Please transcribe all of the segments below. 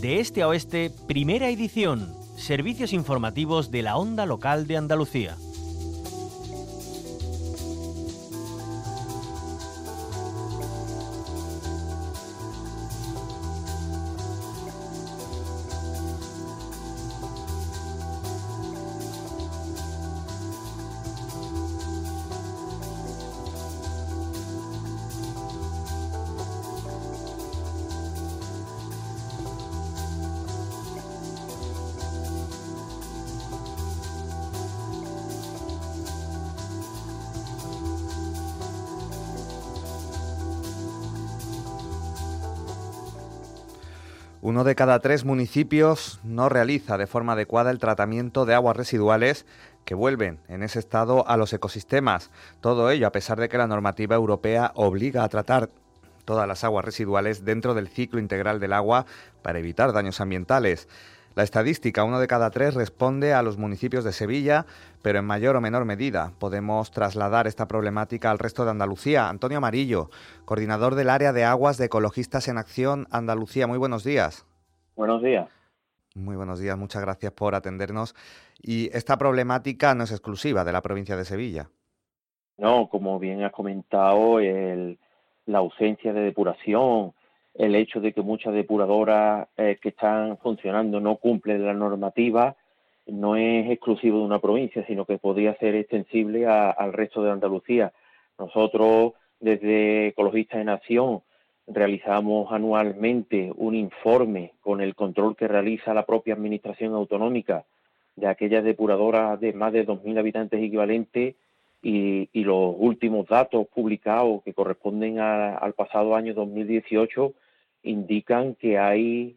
De este a oeste, primera edición. Servicios informativos de la Onda Local de Andalucía. Uno de cada 3 municipios no realiza de forma adecuada el tratamiento de aguas residuales que vuelven en ese estado a los ecosistemas. Todo ello a pesar de que la normativa europea obliga a tratar todas las aguas residuales dentro del ciclo integral del agua para evitar daños ambientales. La estadística, 1 de cada 3 responde a los municipios de Sevilla, pero en mayor o menor medida podemos trasladar esta problemática al resto de Andalucía. Antonio Amarillo, coordinador del área de aguas de Ecologistas en Acción Andalucía. Muy buenos días. Buenos días. Muy buenos días, muchas gracias por atendernos. Y esta problemática no es exclusiva de la provincia de Sevilla. No, como bien has comentado, la ausencia de depuración, el hecho de que muchas depuradoras que están funcionando no cumplen la normativa, no es exclusivo de una provincia, sino que podría ser extensible al resto de Andalucía. Nosotros, desde Ecologistas en Acción, realizamos anualmente un informe con el control que realiza la propia Administración Autonómica de aquellas depuradoras de más de 2.000 habitantes equivalentes y los últimos datos publicados que corresponden al pasado año 2018 indican que hay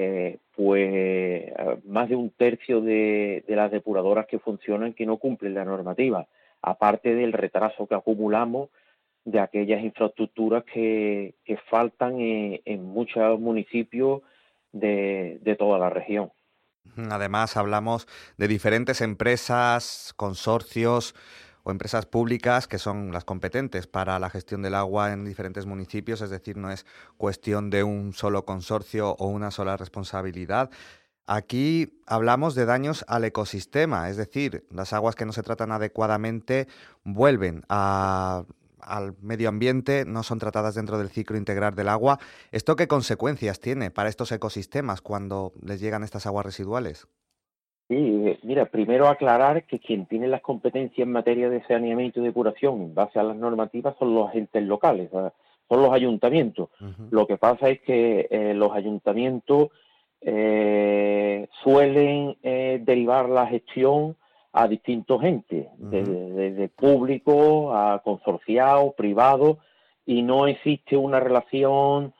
más de un tercio de las depuradoras que funcionan que no cumplen la normativa, aparte del retraso que acumulamos de aquellas infraestructuras que faltan en muchos municipios de toda la región. Además, hablamos de diferentes empresas, consorcios o empresas públicas que son las competentes para la gestión del agua en diferentes municipios, es decir, no es cuestión de un solo consorcio o una sola responsabilidad. Aquí hablamos de daños al ecosistema, es decir, las aguas que no se tratan adecuadamente vuelven al medio ambiente, no son tratadas dentro del ciclo integral del agua. ¿Esto qué consecuencias tiene para estos ecosistemas cuando les llegan estas aguas residuales? Sí, mira, primero aclarar que quien tiene las competencias en materia de saneamiento y depuración en base a las normativas son los agentes locales, son los ayuntamientos. Uh-huh. Lo que pasa es que los ayuntamientos suelen derivar la gestión a distintos entes, uh-huh, desde público a consorciado, privado, y no existe una relación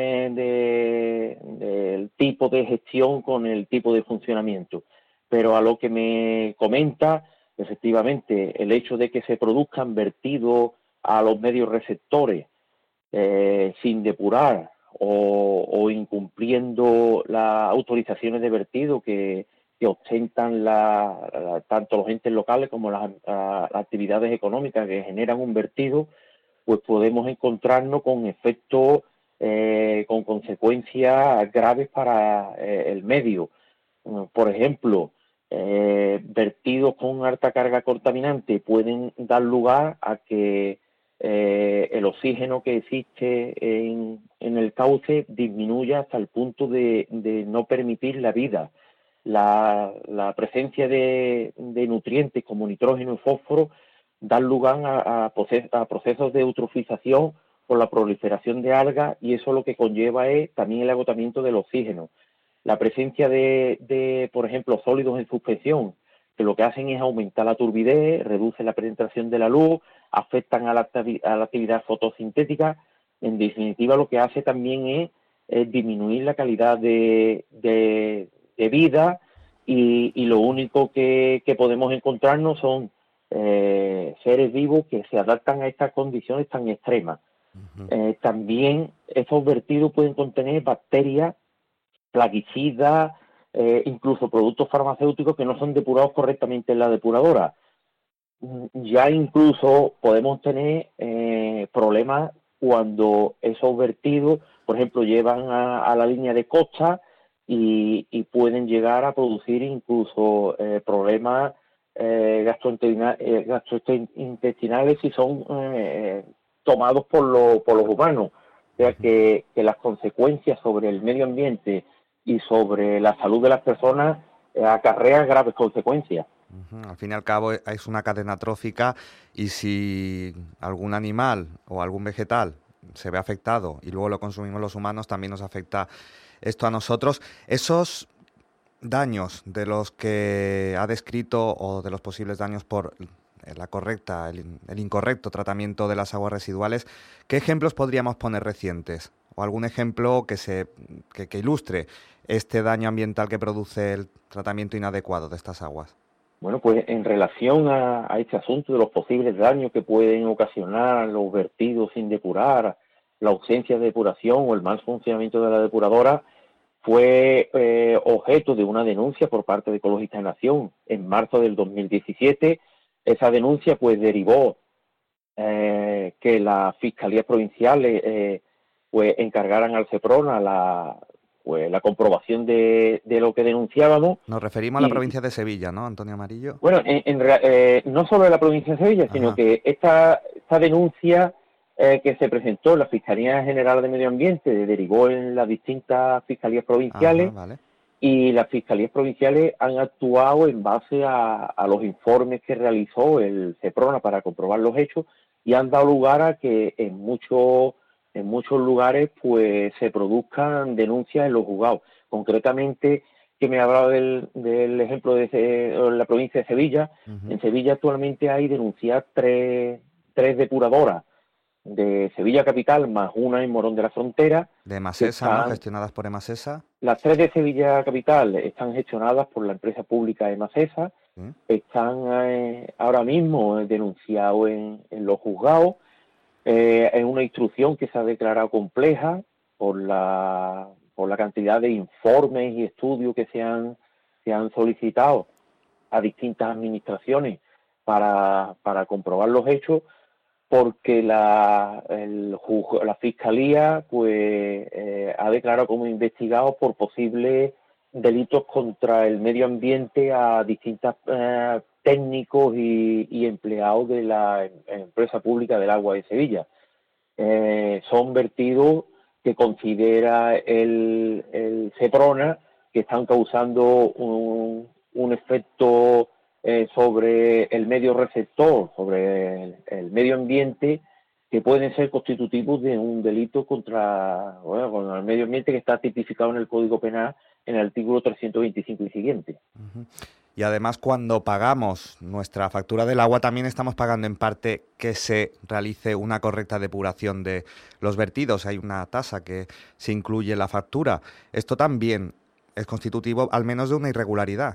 del tipo de gestión con el tipo de funcionamiento. Pero a lo que me comenta, efectivamente, el hecho de que se produzcan vertidos a los medios receptores sin depurar o incumpliendo las autorizaciones de vertido que ostentan tanto los entes locales como las actividades económicas que generan un vertido, pues podemos encontrarnos con efectos, con consecuencias graves para el medio. Por ejemplo, vertidos con alta carga contaminante pueden dar lugar a que el oxígeno que existe en el cauce disminuya hasta el punto de no permitir la vida. La presencia de nutrientes como nitrógeno y fósforo dan lugar a procesos de eutrofización por la proliferación de algas, y eso lo que conlleva es también el agotamiento del oxígeno. La presencia de, por ejemplo, sólidos en suspensión, que lo que hacen es aumentar la turbidez, reducen la penetración de la luz, afectan a la actividad fotosintética. En definitiva, lo que hace también es disminuir la calidad de vida, y lo único que podemos encontrarnos son seres vivos que se adaptan a estas condiciones tan extremas. Uh-huh. También estos vertidos pueden contener bacterias, plaguicidas, incluso productos farmacéuticos que no son depurados correctamente en la depuradora. Ya incluso podemos tener problemas cuando esos vertidos, por ejemplo, llevan a la línea de costa y pueden llegar a producir incluso problemas gastrointestinales si son tomados por los humanos. O sea que las consecuencias sobre el medio ambiente y sobre la salud de las personas acarrean graves consecuencias. Al fin y al cabo es una cadena trófica, y si algún animal o algún vegetal se ve afectado y luego lo consumimos los humanos, también nos afecta esto a nosotros. Esos daños de los que ha descrito, o de los posibles daños por el incorrecto tratamiento de las aguas residuales, ¿qué ejemplos podríamos poner recientes? ¿O algún ejemplo que ilustre este daño ambiental que produce el tratamiento inadecuado de estas aguas? Bueno, pues en relación a este asunto de los posibles daños que pueden ocasionar los vertidos sin depurar, la ausencia de depuración o el mal funcionamiento de la depuradora, fue objeto de una denuncia por parte de Ecologistas en Acción en marzo del 2017. Esa denuncia pues derivó que las fiscalías provinciales pues encargaran al Seprona la comprobación de lo que denunciábamos. Nos referimos a la provincia de Sevilla, ¿no, Antonio Amarillo? Bueno, no solo de la provincia de Sevilla, sino que esta denuncia que se presentó en la Fiscalía General de Medio Ambiente derivó en las distintas fiscalías provinciales. Vale. Y las fiscalías provinciales han actuado en base a los informes que realizó el Seprona para comprobar los hechos, y han dado lugar a que en muchos lugares pues se produzcan denuncias en los juzgados. Concretamente, que me hablaba del ejemplo de la provincia de Sevilla. En Sevilla actualmente hay denunciadas tres depuradoras de Sevilla Capital, más una en Morón de la Frontera. De Emasesa, ¿no? Gestionadas por Emasesa. Las tres de Sevilla Capital están gestionadas por la empresa pública Emasesa. ¿Sí? Están ahora mismo denunciados en los juzgados. Es una instrucción que se ha declarado compleja por la cantidad de informes y estudios que se han solicitado a distintas administraciones para comprobar los hechos, porque la Fiscalía pues ha declarado como investigado por posibles delitos contra el medio ambiente a distintos técnicos y empleados de la empresa pública del agua de Sevilla. Son vertidos que considera el Seprona que están causando un efecto sobre el medio receptor, sobre el medio ambiente, que pueden ser constitutivos de un delito contra el medio ambiente, que está tipificado en el Código Penal en el artículo 325 y siguiente. Y además, cuando pagamos nuestra factura del agua, también estamos pagando en parte que se realice una correcta depuración de los vertidos. Hay una tasa que se incluye en la factura. Esto también es constitutivo al menos de una irregularidad.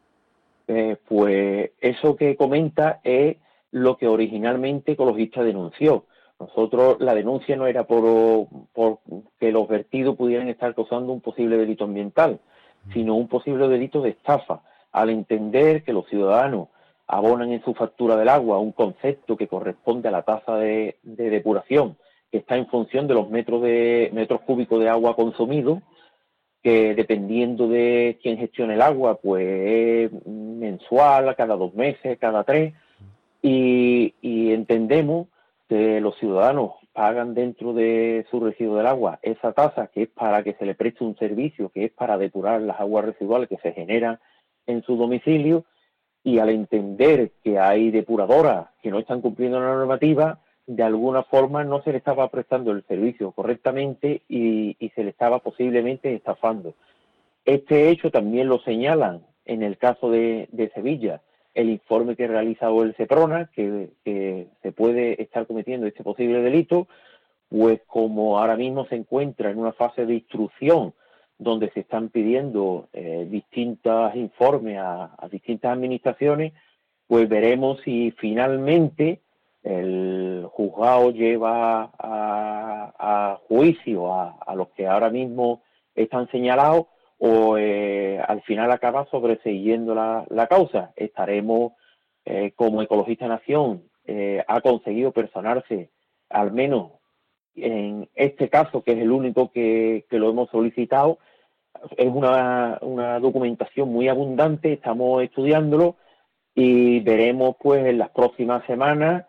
Pues eso que comenta es lo que originalmente Ecologista denunció. Nosotros, la denuncia no era por que los vertidos pudieran estar causando un posible delito ambiental, sino un posible delito de estafa, al entender que los ciudadanos abonan en su factura del agua un concepto que corresponde a la tasa de depuración, que está en función de los metros cúbicos de agua consumidos, que dependiendo de quién gestione el agua, pues mensual, cada 2 meses, cada 3, y entendemos que los ciudadanos pagan dentro de su residuo del agua esa tasa, que es para que se le preste un servicio, que es para depurar las aguas residuales que se generan en su domicilio, y al entender que hay depuradoras que no están cumpliendo la normativa, de alguna forma no se le estaba prestando el servicio correctamente y se le estaba posiblemente estafando. Este hecho también lo señalan en el caso de Sevilla, el informe que realiza el Seprona, que se puede estar cometiendo este posible delito, pues como ahora mismo se encuentra en una fase de instrucción donde se están pidiendo distintos informes a distintas administraciones, pues veremos si finalmente el juzgado lleva a juicio a los que ahora mismo están señalados, o al final acaba sobreseyendo la causa. Estaremos, como Ecologista Nación, ha conseguido personarse, al menos en este caso, que es el único que lo hemos solicitado, es una documentación muy abundante, estamos estudiándolo y veremos pues en las próximas semanas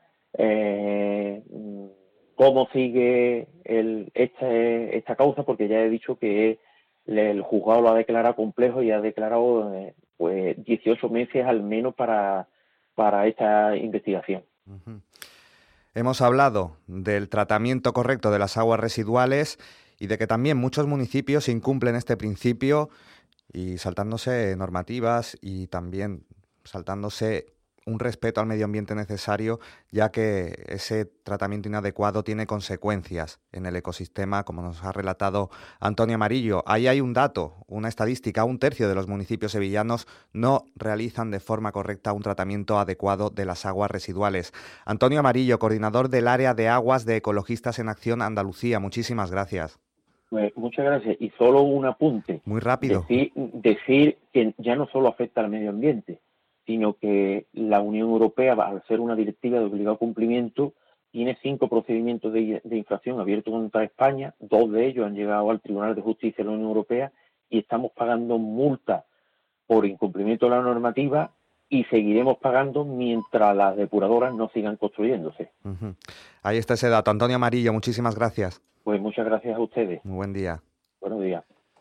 cómo sigue esta causa, porque ya he dicho que el juzgado lo ha declarado complejo y ha declarado pues 18 meses al menos para esta investigación. Uh-huh. Hemos hablado del tratamiento correcto de las aguas residuales y de que también muchos municipios incumplen este principio y saltándose normativas y también saltándose un respeto al medio ambiente necesario, ya que ese tratamiento inadecuado tiene consecuencias en el ecosistema, como nos ha relatado Antonio Amarillo. Ahí hay un dato, una estadística: 1/3 de los municipios sevillanos no realizan de forma correcta un tratamiento adecuado de las aguas residuales. Antonio Amarillo, coordinador del área de aguas de Ecologistas en Acción Andalucía, muchísimas gracias. Pues muchas gracias. Y solo un apunte. Muy rápido. Decir que ya no solo afecta al medio ambiente, sino que la Unión Europea, al ser una directiva de obligado cumplimiento, tiene 5 procedimientos de infracción abiertos contra España. 2 de ellos han llegado al Tribunal de Justicia de la Unión Europea y estamos pagando multas por incumplimiento de la normativa y seguiremos pagando mientras las depuradoras no sigan construyéndose. Uh-huh. Ahí está ese dato. Antonio Amarillo, muchísimas gracias. Pues muchas gracias a ustedes. Muy buen día. Buenos días.